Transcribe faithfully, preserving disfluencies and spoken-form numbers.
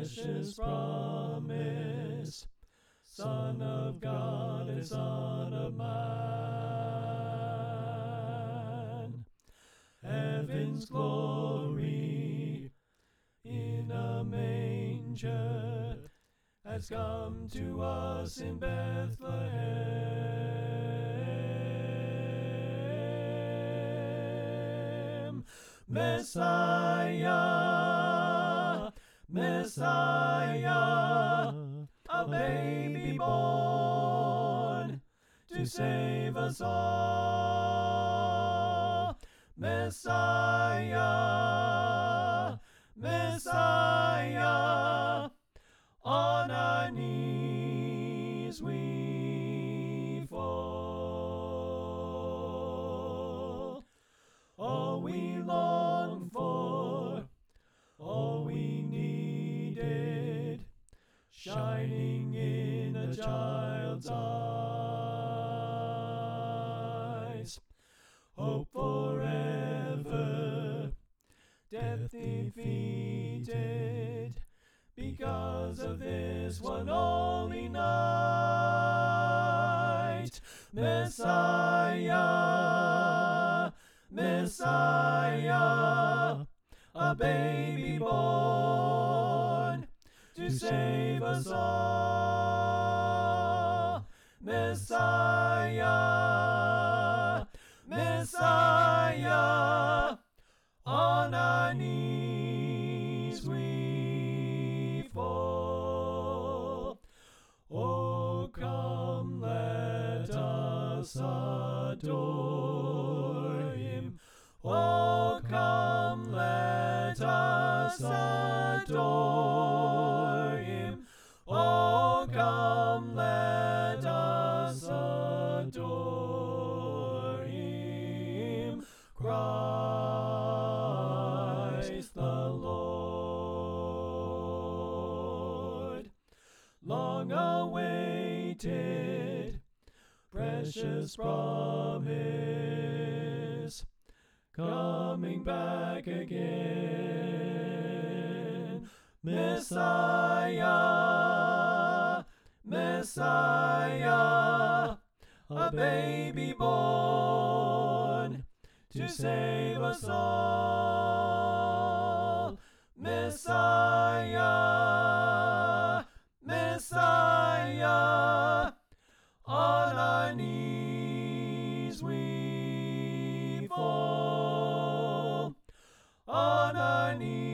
precious promise, Son of God and Son of Man. Heaven's glory in a manger has come to us in Bethlehem. Messiah, Messiah, a baby born to save us all. Messiah, Messiah, on our knees we fall. All we long for, all we needed, shining in a child's eyes. Hope forever, death defeated, because of this one holy night. Messiah, Messiah, a baby born to save us all. Messiah, Messiah, on our knees we fall. Oh, come, let us adore him. Oh, come, let us adore him. Oh, come, let us adore him. Christ the Lord. Long awaited, precious promise, coming back again. Messiah, Messiah, a baby born to save us all. Messiah, Messiah, on our knees we fall. On our knees